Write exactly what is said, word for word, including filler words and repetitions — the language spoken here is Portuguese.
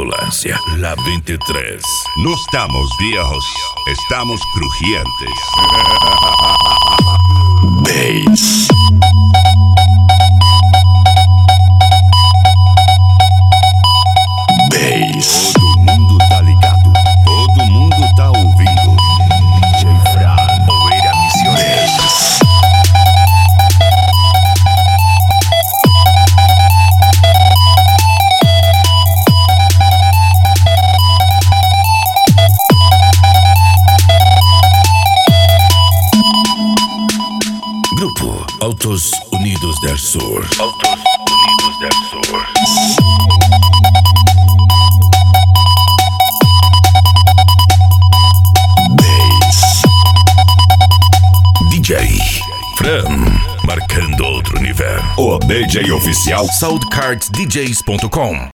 ambulancia, la veintitrés. No estamos viejos, estamos crujientes. Bass. Bass. Todo mundo tá ligado, todo mundo tá ouvindo. D J Fran, Oveira Misiones. Grupo Autos Unidos del Sur. Autos Unidos del Sur. Bass. D J Fran, marcando outro nível. O D J oficial soundcards d js ponto com